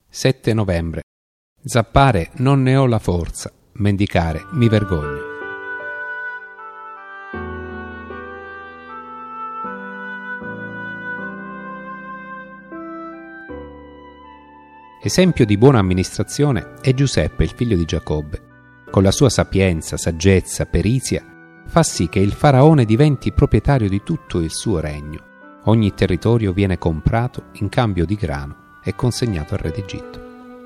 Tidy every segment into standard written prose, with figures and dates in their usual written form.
7 novembre. Zappare non ne ho la forza, mendicare mi vergogno. Esempio di buona amministrazione è Giuseppe, il figlio di Giacobbe. Con la sua sapienza, saggezza, perizia, fa sì che il faraone diventi proprietario di tutto il suo regno. Ogni territorio viene comprato in cambio di grano e consegnato al re d'Egitto.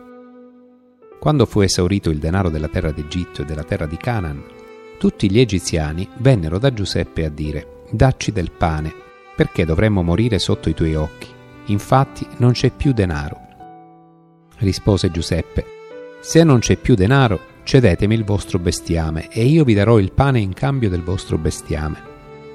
Quando fu esaurito il denaro della terra d'Egitto e della terra di Canaan, tutti gli egiziani vennero da Giuseppe a dire: «Dacci del pane, perché dovremmo morire sotto i tuoi occhi? Infatti non c'è più denaro». Rispose Giuseppe: «Se non c'è più denaro, cedetemi il vostro bestiame, e io vi darò il pane in cambio del vostro bestiame».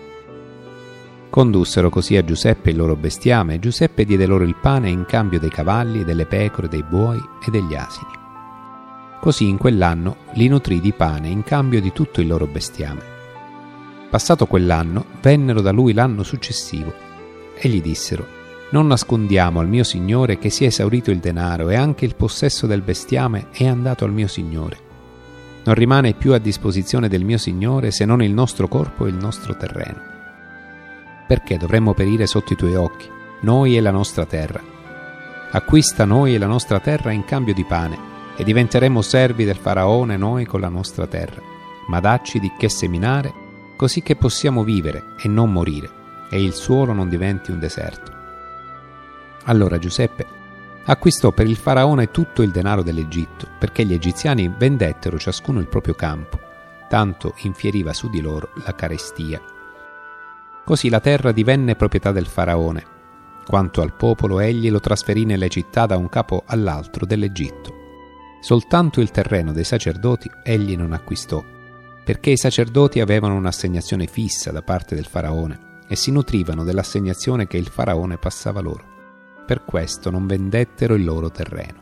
Condussero così a Giuseppe il loro bestiame, e Giuseppe diede loro il pane in cambio dei cavalli, delle pecore, dei buoi e degli asini. Così in quell'anno li nutrì di pane in cambio di tutto il loro bestiame. Passato quell'anno, vennero da lui l'anno successivo e gli dissero: «Non nascondiamo al mio signore che si è esaurito il denaro, e anche il possesso del bestiame è andato al mio signore. Non rimane più a disposizione del mio signore se non il nostro corpo e il nostro terreno. Perché dovremmo perire sotto i tuoi occhi, noi e la nostra terra? Acquista noi e la nostra terra in cambio di pane, e diventeremo servi del faraone noi con la nostra terra. Ma dacci di che seminare, così che possiamo vivere e non morire, e il suolo non diventi un deserto». Allora Giuseppe acquistò per il faraone tutto il denaro dell'Egitto, perché gli egiziani vendettero ciascuno il proprio campo, tanto infieriva su di loro la carestia. Così la terra divenne proprietà del faraone. Quanto al popolo, egli lo trasferì nelle città da un capo all'altro dell'Egitto. Soltanto il terreno dei sacerdoti egli non acquistò, perché i sacerdoti avevano un'assegnazione fissa da parte del faraone e si nutrivano dell'assegnazione che il faraone passava loro. Per questo non vendettero il loro terreno.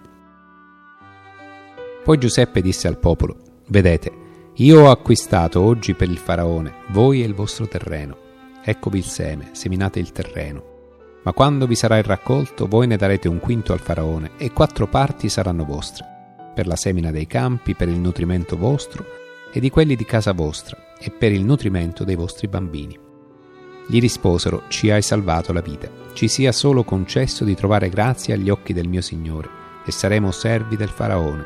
Poi Giuseppe disse al popolo: «Vedete, io ho acquistato oggi per il faraone voi e il vostro terreno. Eccovi il seme, seminate il terreno. Ma quando vi sarà il raccolto, voi ne darete 1/5 al faraone, e 4 parti saranno vostre, per la semina dei campi, per il nutrimento vostro e di quelli di casa vostra, e per il nutrimento dei vostri bambini». Gli risposero: «Ci hai salvato la vita. Ci sia solo concesso di trovare grazia agli occhi del mio Signore, e saremo servi del faraone».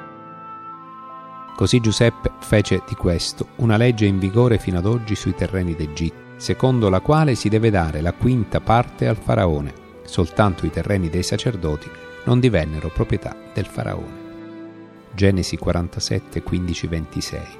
Così Giuseppe fece di questo una legge in vigore fino ad oggi sui terreni d'Egitto, secondo la quale si deve dare la 5ª parte al faraone. Soltanto i terreni dei sacerdoti non divennero proprietà del faraone. Genesi 47, 15-26.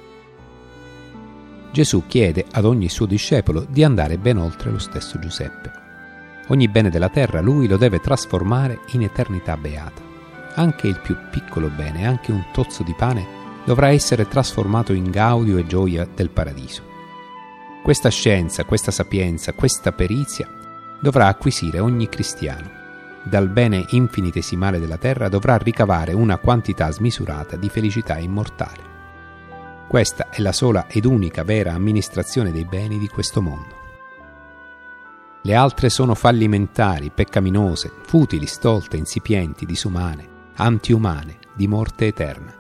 Gesù chiede ad ogni suo discepolo di andare ben oltre lo stesso Giuseppe. Ogni bene della terra lui lo deve trasformare in eternità beata. Anche il più piccolo bene, anche un tozzo di pane, dovrà essere trasformato in gaudio e gioia del paradiso. Questa scienza, questa sapienza, questa perizia dovrà acquisire ogni cristiano. Dal bene infinitesimale della terra dovrà ricavare una quantità smisurata di felicità immortale. Questa è la sola ed unica vera amministrazione dei beni di questo mondo. Le altre sono fallimentari, peccaminose, futili, stolte, insipienti, disumane, antiumane, di morte eterna.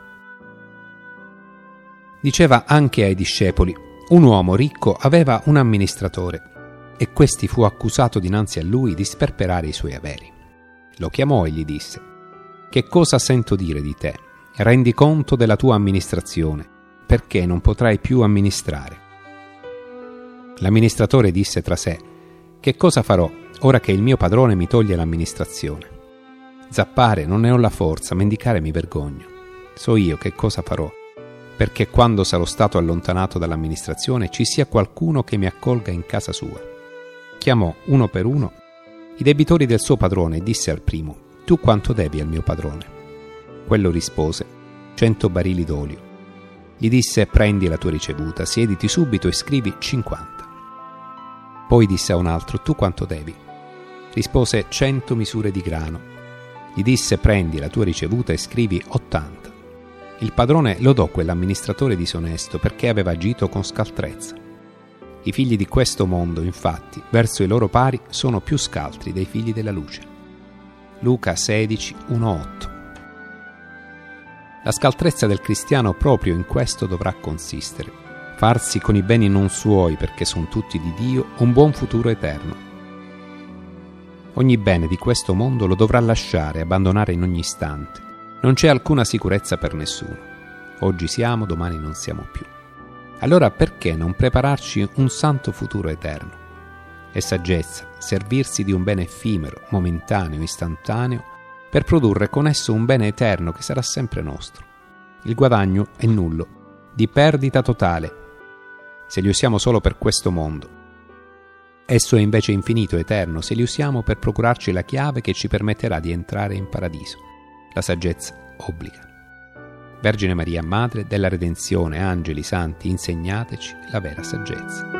Diceva anche ai discepoli: un uomo ricco aveva un amministratore, e questi fu accusato dinanzi a lui di sperperare i suoi averi. Lo chiamò e gli disse: «Che cosa sento dire di te? Rendi conto della tua amministrazione, perché non potrai più amministrare». L'amministratore disse tra sé: «Che cosa farò ora che il mio padrone mi toglie l'amministrazione? Zappare non ne ho la forza, mendicare mi vergogno. So io che cosa farò, perché quando sarò stato allontanato dall'amministrazione ci sia qualcuno che mi accolga in casa sua». Chiamò uno per uno i debitori del suo padrone e disse al primo: «Tu quanto devi al mio padrone?» Quello rispose: 100 barili d'olio. Gli disse: «Prendi la tua ricevuta, siediti subito e scrivi 50. Poi disse a un altro: «Tu quanto devi?» Rispose: 100 misure di grano. Gli disse: «Prendi la tua ricevuta e scrivi 80. Il padrone lodò quell'amministratore disonesto perché aveva agito con scaltrezza. I figli di questo mondo, infatti, verso i loro pari sono più scaltri dei figli della luce. Luca 16, 1-8. La scaltrezza del cristiano proprio in questo dovrà consistere: farsi con i beni non suoi, perché sono tutti di Dio, un buon futuro eterno. Ogni bene di questo mondo lo dovrà lasciare e abbandonare in ogni istante. Non c'è alcuna sicurezza per nessuno. Oggi siamo, domani non siamo più. Allora perché non prepararci un santo futuro eterno? È saggezza servirsi di un bene effimero, momentaneo, istantaneo, per produrre con esso un bene eterno che sarà sempre nostro. Il guadagno è nullo, di perdita totale, se li usiamo solo per questo mondo. Esso è invece infinito, eterno, se li usiamo per procurarci la chiave che ci permetterà di entrare in paradiso. La saggezza obbliga. Vergine Maria, Madre della Redenzione, angeli, santi, insegnateci la vera saggezza.